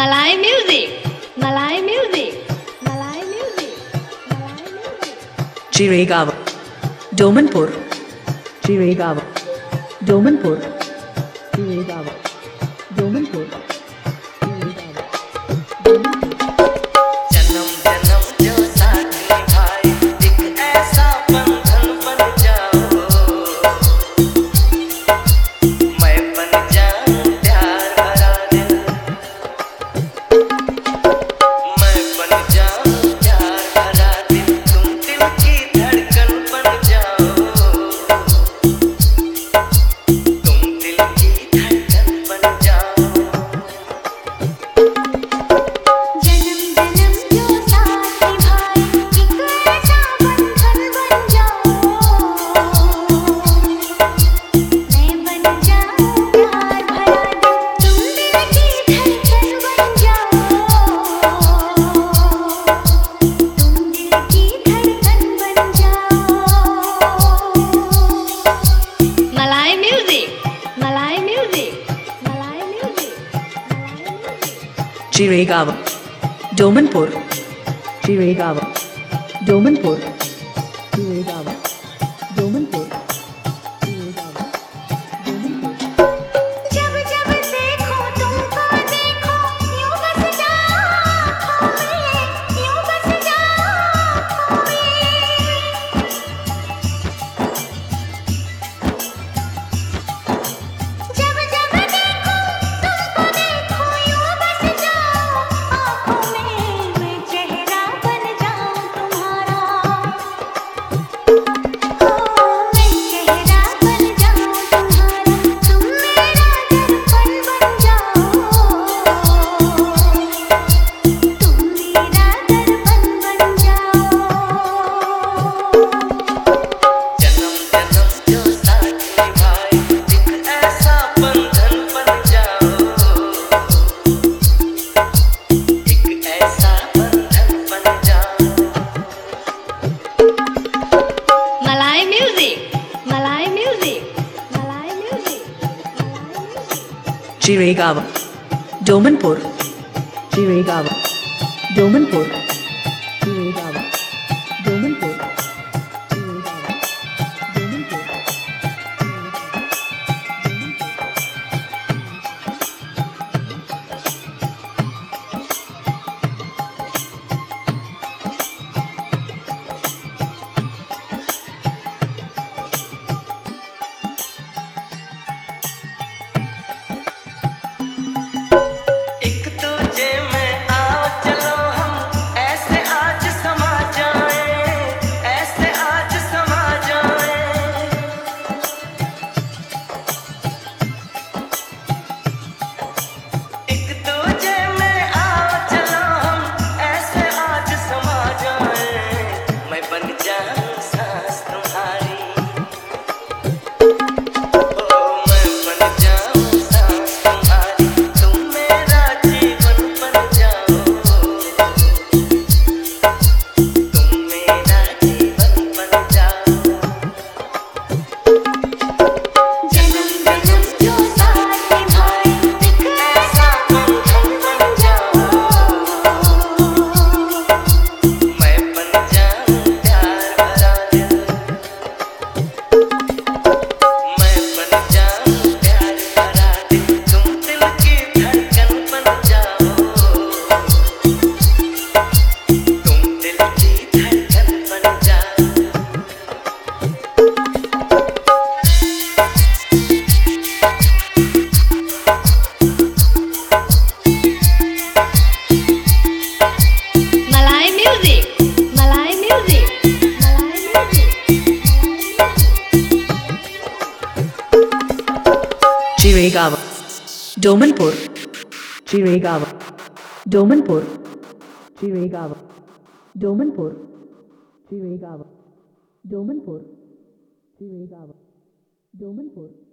Malay music, Malay music, Malay music, Malay music. Jiregaon, Domanpur, Jiregaon, Domanpur, Jiregaon, Domanpur, Jiregaon, Domanpur. जन्म जन्म जो साथ निभाए एक ऐसा बंधन बन जाओ मैं बन जाऊं प्यार भरा दिल मैं बन जाऊं प्यार भरा दिल तुम दिल की धड़कन बन जाओ तुम दिल की धड़कन बन जाओ जन्म जन्म जो साथ निभाए एक ऐसा बंधन बन जाओ मैं बन जाऊं प्यार भरा दिल तुम दिल की धड़कन बन जाओ तुम दिल की धड़कन बन जाओ Malay music, Malay music, Malay music, Malay music. Jiregaon, Domanpur, Jiregaon, Domanpur, Jiregaon, Domanpur, Jiregaon, Domanpur. जब जब देखो तुमको देखो यूं बस जाओ आँखों में यूं बस जाओ आँखों में जब जब देखो तुमको देखो यूं बस जाओ आँखों में मैं चेहरा बन जाऊं तुम्हारा मैं चेहरा बन जाऊं तुम्हारा तुम मेरा दर्पण बन जाओ तुम मेरा दर्पण बन जाओ जन्म जन्म जो साथ निभाए एक ऐसा बंधन बन जाओ एक ऐसा बंधन बन जाओ Malay music, Malay music, Malay music, Malay music. Jiregaon, Domanpur, Jiregaon, Domanpur, Jiregaon, Domanpur, Jiregaon, Domanpur. एक तुझे में आओ चलो हम ऐसे आज समा जाएं ऐसे आज समा जाएं एक तुझे में आओ चलो हम ऐसे आज समा जाएं मैं बन जाऊं सांस तुम्हारी ओ मैं बन जाऊं सांस तुम्हारी तुम मेरा जीवन बन जाओ तुम मेरा जीवन बन जाओ जन्म जन्म जो साथ निभाए एक ऐसा बंधन बन जाओ मैं बन जाऊं प्यार भरा दिल मैं बन जाऊं प्यार भरा दिल तुम दिल की धड़कन बन जाओ तुम दिल की धड़कन बन जाओ Malay music, Malay music, Malay music, Jiregaon, Domanpur, Jiregaon, Domanpur, Jiregaon, Domanpur, Jiregaon, Domanpur, Jiregaon, Domanpur.